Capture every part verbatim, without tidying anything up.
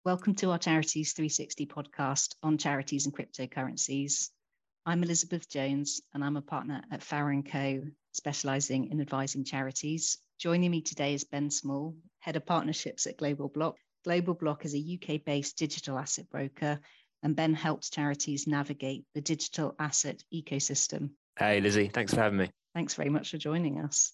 Welcome to our Charities three sixty podcast on charities and cryptocurrencies. I'm Elizabeth Jones and I'm a partner at Farrer and Co, specialising in advising charities. Joining me today is Ben Small, Head of Partnerships at Global Block. Global Block is a U K-based digital asset broker, and Ben helps charities navigate the digital asset ecosystem. Hey Lizzie, thanks for having me. Thanks very much for joining us.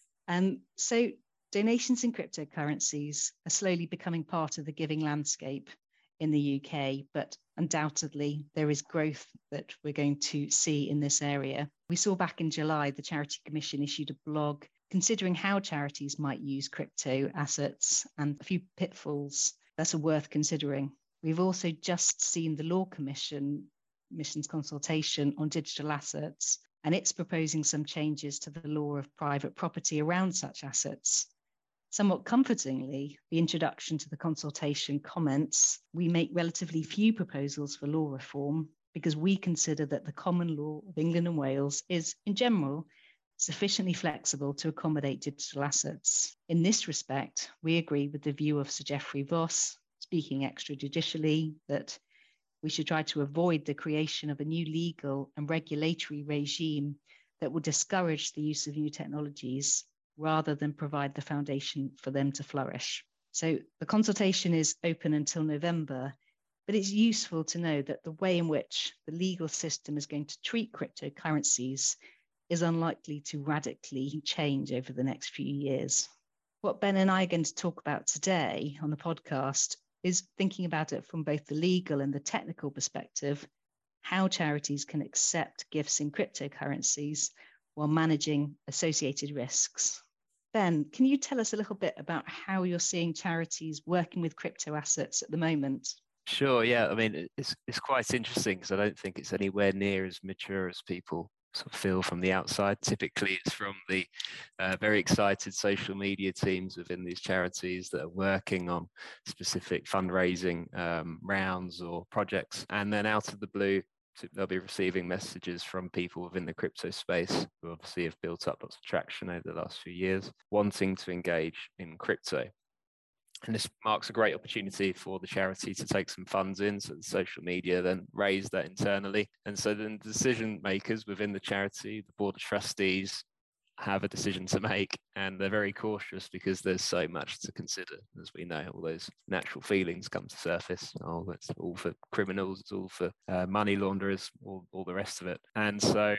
Um, so donations in cryptocurrencies are slowly becoming part of the giving landscape in the U K, but undoubtedly there is growth that we're going to see in this area. We saw back in July, the Charity Commission issued a blog considering how charities might use crypto assets and a few pitfalls that are worth considering. We've also just seen the Law Commission Commission's consultation on digital assets, and it's proposing some changes to the law of private property around such assets. Somewhat comfortingly, the introduction to the consultation comments, we make relatively few proposals for law reform because we consider that the common law of England and Wales is, in general, sufficiently flexible to accommodate digital assets. In this respect, we agree with the view of Sir Geoffrey Voss, speaking extrajudicially, that we should try to avoid the creation of a new legal and regulatory regime that will discourage the use of new technologies rather than provide the foundation for them to flourish. So the consultation is open until November, but it's useful to know that the way in which the legal system is going to treat cryptocurrencies is unlikely to radically change over the next few years. What Ben and I are going to talk about today on the podcast is thinking about it from both the legal and the technical perspective, how charities can accept gifts in cryptocurrencies while managing associated risks. Ben, can you tell us a little bit about how you're seeing charities working with crypto assets at the moment? Sure, yeah. I mean, it's it's quite interesting because I don't think it's anywhere near as mature as people sort of feel from the outside. Typically, it's from the uh, very excited social media teams within these charities that are working on specific fundraising um, rounds or projects. And then out of the blue, they'll be receiving messages from people within the crypto space who obviously have built up lots of traction over the last few years, wanting to engage in crypto. And this marks a great opportunity for the charity to take some funds in, so the social media then raise that internally. And so then the decision makers within the charity, the board of trustees, have a decision to make, and they're very cautious because there's so much to consider. As we know, all those natural feelings come to surface. Oh, that's all for criminals, it's all for uh, money launderers, all, all the rest of it. And so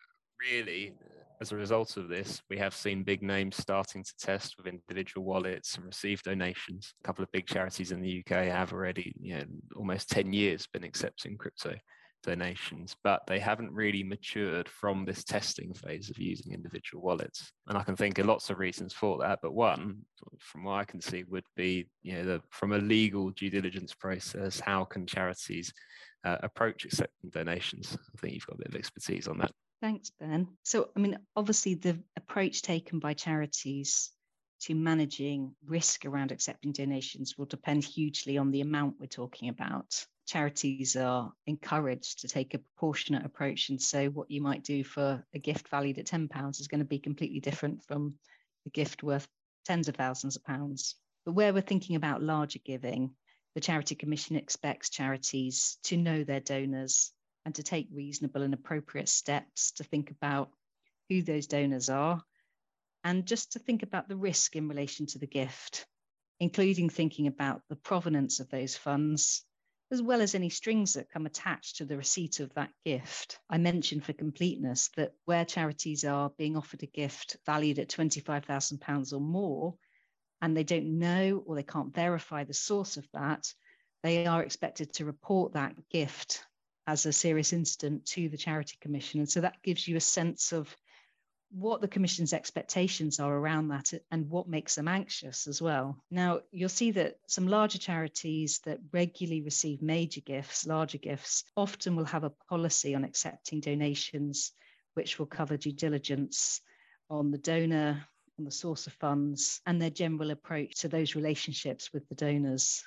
really, as a result of this, we have seen big names starting to test with individual wallets and receive donations. A couple of big charities in the U K have already, you know, almost ten years been accepting crypto donations, but they haven't really matured from this testing phase of using individual wallets. And I can think of lots of reasons for that, but one, from what I can see, would be, you know, the, from a legal due diligence process, how can charities uh, approach accepting donations? I think you've got a bit of expertise on that. Thanks, Ben. So, I mean, obviously the approach taken by charities to managing risk around accepting donations will depend hugely on the amount we're talking about. Charities are encouraged to take a proportionate approach, and so what you might do for a gift valued at ten pounds is going to be completely different from a gift worth tens of thousands of pounds. But where we're thinking about larger giving, the Charity Commission expects charities to know their donors and to take reasonable and appropriate steps to think about who those donors are, and just to think about the risk in relation to the gift, including thinking about the provenance of those funds, as well as any strings that come attached to the receipt of that gift. I mentioned for completeness that where charities are being offered a gift valued at twenty-five thousand pounds or more, and they don't know or they can't verify the source of that, they are expected to report that gift as a serious incident to the Charity Commission. And so that gives you a sense of what the Commission's expectations are around that and what makes them anxious as well. Now, you'll see that some larger charities that regularly receive major gifts, larger gifts, often will have a policy on accepting donations, which will cover due diligence on the donor, on the source of funds, and their general approach to those relationships with the donors.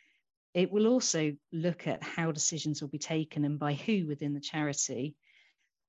It will also look at how decisions will be taken and by who within the charity.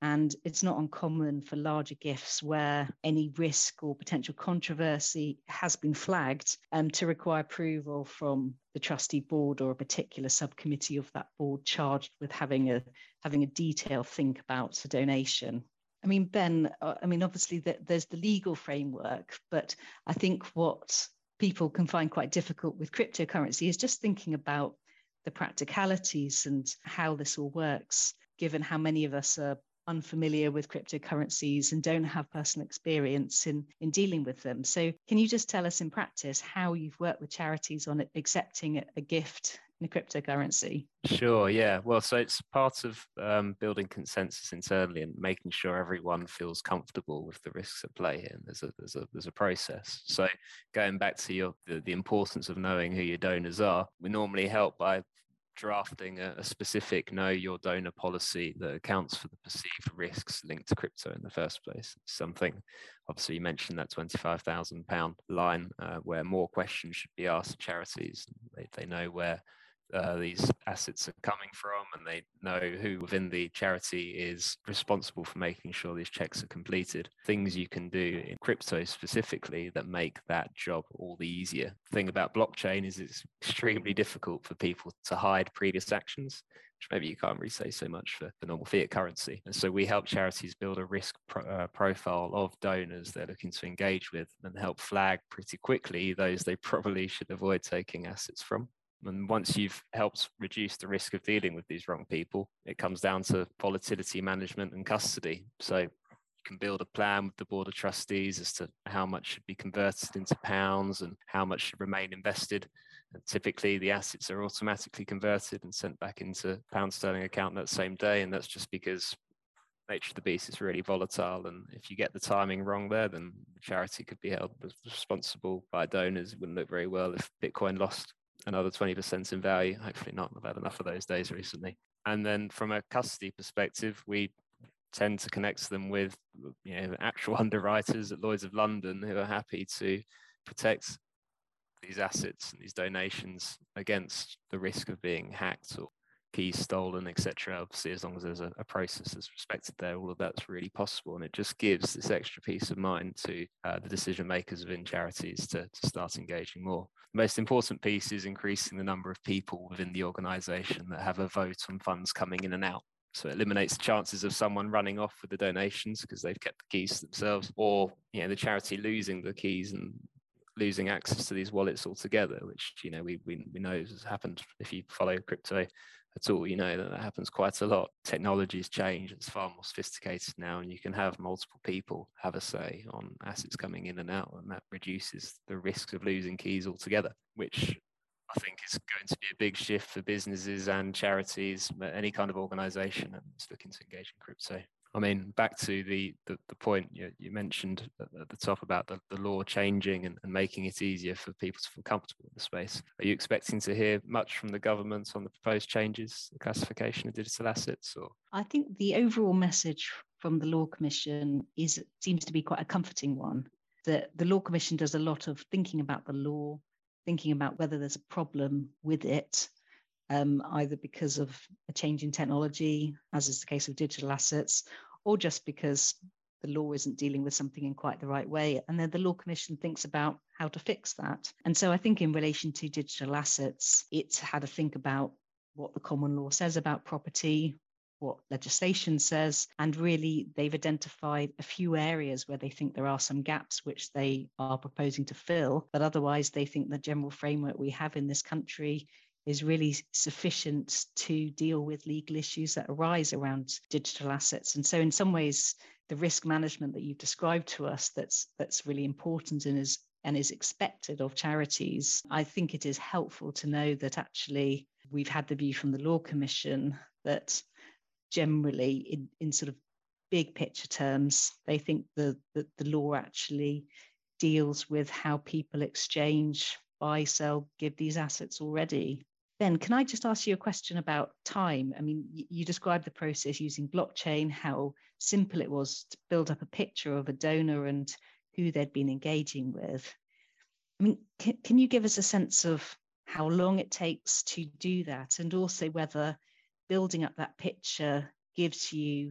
And it's not uncommon for larger gifts where any risk or potential controversy has been flagged um, to require approval from the trustee board or a particular subcommittee of that board charged with having a having a detailed think about a donation. I mean, Ben, uh, I mean, obviously the, there's the legal framework, but I think what people can find quite difficult with cryptocurrency is just thinking about the practicalities and how this all works, given how many of us are unfamiliar with cryptocurrencies and don't have personal experience in, in dealing with them. So can you just tell us in practice how you've worked with charities on accepting a, a gift in a cryptocurrency? Sure, yeah. Well, so it's part of um, building consensus internally and making sure everyone feels comfortable with the risks at play. And there's a there's a there's a process. So going back to your the, the importance of knowing who your donors are, we normally help by drafting a, a specific know your donor policy that accounts for the perceived risks linked to crypto in the first place. It's something, obviously, you mentioned that twenty-five thousand pound line uh, where more questions should be asked of charities. They, they know where Uh, these assets are coming from, and they know who within the charity is responsible for making sure these checks are completed. Things you can do in crypto specifically that make that job all the easier. The thing about blockchain is it's extremely difficult for people to hide previous actions, which maybe you can't really say so much for the normal fiat currency. And so we help charities build a risk pro uh, profile of donors they're looking to engage with and help flag pretty quickly those they probably should avoid taking assets from. And once you've helped reduce the risk of dealing with these wrong people, it comes down to volatility management and custody. So you can build a plan with the board of trustees as to how much should be converted into pounds and how much should remain invested. And typically, the assets are automatically converted and sent back into pound sterling account that same day. And that's just because nature of the beast is really volatile. And if you get the timing wrong there, then the charity could be held responsible by donors. It wouldn't look very well if Bitcoin lost another twenty percent in value. Hopefully not. I've had enough of those days recently. And then from a custody perspective, we tend to connect them with, you know, actual underwriters at Lloyd's of London who are happy to protect these assets and these donations against the risk of being hacked or keys stolen, et cetera. Obviously, as long as there's a, a process that's respected there, all of that's really possible. And it just gives this extra peace of mind to uh, the decision makers within charities to, to start engaging more. The most important piece is increasing the number of people within the organization that have a vote on funds coming in and out. So it eliminates the chances of someone running off with the donations because they've kept the keys themselves, or, you know, the charity losing the keys and losing access to these wallets altogether, which, you know, we, we, we know has happened. If you follow crypto at all, you know that that happens quite a lot. Technology's changed, it's far more sophisticated now, and you can have multiple people have a say on assets coming in and out, and that reduces the risks of losing keys altogether, which I think is going to be a big shift for businesses and charities, any kind of organization that's looking to engage in crypto. I mean, back to the the, the point you, you mentioned at, at the top about the, the law changing and, and making it easier for people to feel comfortable in the space. Are you expecting to hear much from the government on the proposed changes, the classification of digital assets? Or I think the overall message from the Law Commission is seems to be quite a comforting one. That the Law Commission does a lot of thinking about the law, thinking about whether there's a problem with it, um, either because of a change in technology, as is the case of digital assets, or just because the law isn't dealing with something in quite the right way. And then the Law Commission thinks about how to fix that. And so I think in relation to digital assets, it's had to think about what the common law says about property, what legislation says, and really they've identified a few areas where they think there are some gaps which they are proposing to fill, but otherwise they think the general framework we have in this country is really sufficient to deal with legal issues that arise around digital assets. And so in some ways, the risk management that you've described to us that's that's really important and is and is expected of charities, I think it is helpful to know that actually we've had the view from the Law Commission that generally in, in sort of big picture terms, they think the, the, the law actually deals with how people exchange, buy, sell, give these assets already. Ben, can I just ask you a question about time? I mean, you described the process using blockchain, how simple it was to build up a picture of a donor and who they'd been engaging with. I mean, can, can you give us a sense of how long it takes to do that, and also whether building up that picture gives you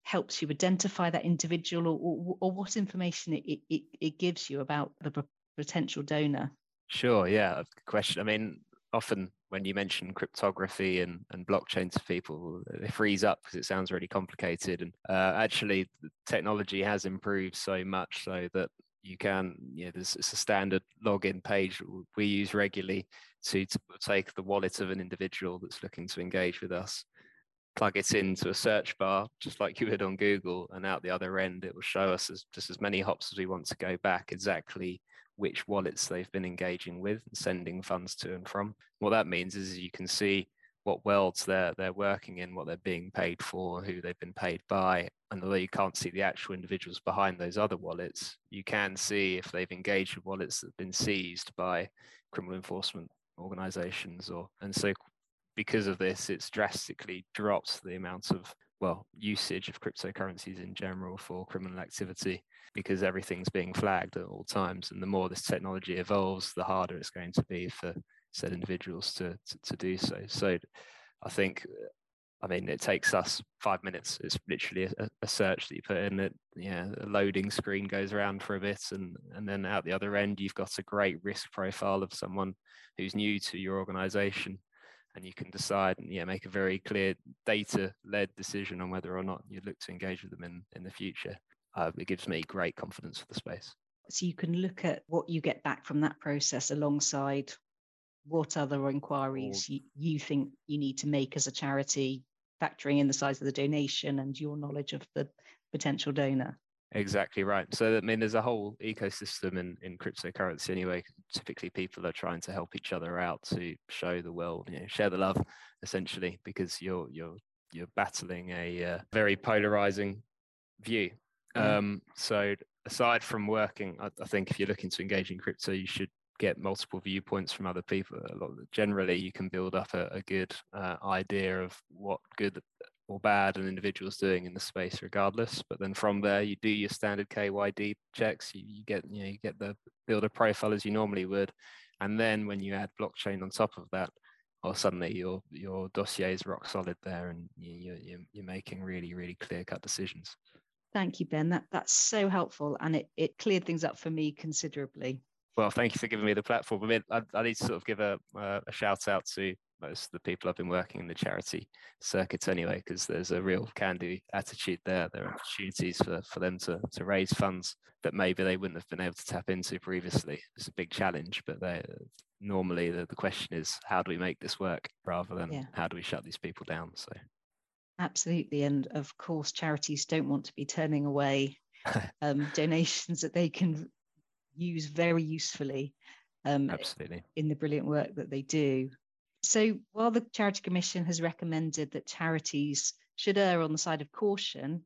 helps you identify that individual, or, or, or what information it, it, it gives you about the potential donor? Sure, yeah, good question. I mean, often when you mention cryptography and, and blockchain to people, they freeze up because it sounds really complicated. And uh, actually, the technology has improved so much so that you can, you know, there's it's a standard login page we use regularly to, to take the wallet of an individual that's looking to engage with us, plug it into a search bar, just like you would on Google, and out the other end, it will show us as, just as many hops as we want to go back, exactly which wallets they've been engaging with and sending funds to and from. What that means is you can see what worlds they're they're working in, what they're being paid for, who they've been paid by. And although you can't see the actual individuals behind those other wallets, you can see if they've engaged with wallets that have been seized by criminal enforcement organizations. Or and so because of this, it's drastically dropped the amount of, well, usage of cryptocurrencies in general for criminal activity, because everything's being flagged at all times. And the more this technology evolves, the harder it's going to be for said individuals to, to, to do so. So I think, I mean, it takes us five minutes. It's literally a, a search that you put in, it, yeah, a loading screen goes around for a bit, and, and then out the other end, you've got a great risk profile of someone who's new to your organization. And you can decide and yeah, make a very clear data-led decision on whether or not you look to engage with them in, in the future. Uh, it gives me great confidence for the space. So you can look at what you get back from that process alongside what other inquiries you, you think you need to make as a charity, factoring in the size of the donation and your knowledge of the potential donor. Exactly right. So, I mean, there's a whole ecosystem in, in cryptocurrency anyway. Typically, people are trying to help each other out to show the world, you know, share the love, essentially, because you're you're you're battling a uh, very polarizing view. Yeah. Um, so, aside from working, I, I think if you're looking to engage in crypto, you should get multiple viewpoints from other people. A lot of, generally, you can build up a, a good uh, idea of what good or bad an individual's doing in the space regardless. But then from there, you do your standard K Y D checks, you, you get, you know, you get the build a profile as you normally would. And then when you add blockchain on top of that, or suddenly your your dossier is rock solid there, and you, you're, you're making really, really clear-cut decisions. Thank you, Ben. That, that's so helpful, and it, it cleared things up for me considerably. Well, thank you for giving me the platform. I mean, I, I need to sort of give a, uh, a shout out to most of the people I've been working in the charity circuit anyway, because there's a real can-do attitude there. There are opportunities for, for them to, to raise funds that maybe they wouldn't have been able to tap into previously. It's a big challenge, but they normally the, the question is, how do we make this work rather than yeah. how do we shut these people down? So, absolutely. And of course, charities don't want to be turning away um, donations that they can use very usefully um, Absolutely. in the brilliant work that they do. So while the Charity Commission has recommended that charities should err on the side of caution,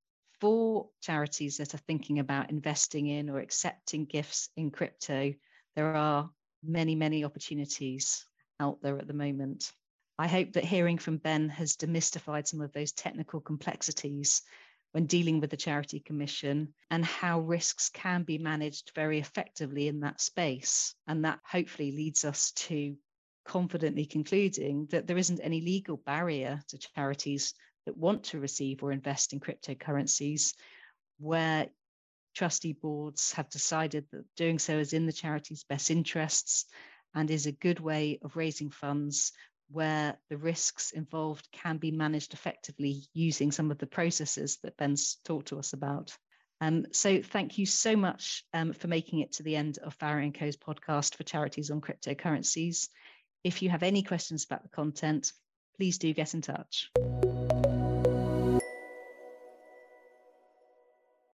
for charities that are thinking about investing in or accepting gifts in crypto, there are many, many opportunities out there at the moment. I hope that hearing from Ben has demystified some of those technical complexities when dealing with the Charity Commission and how risks can be managed very effectively in that space. And that hopefully leads us to confidently concluding that there isn't any legal barrier to charities that want to receive or invest in cryptocurrencies, where trustee boards have decided that doing so is in the charity's best interests and is a good way of raising funds, where the risks involved can be managed effectively using some of the processes that Ben's talked to us about. Um, so thank you so much um, for making it to the end of Farrer and Co.'s podcast for charities on cryptocurrencies. If you have any questions about the content, please do get in touch.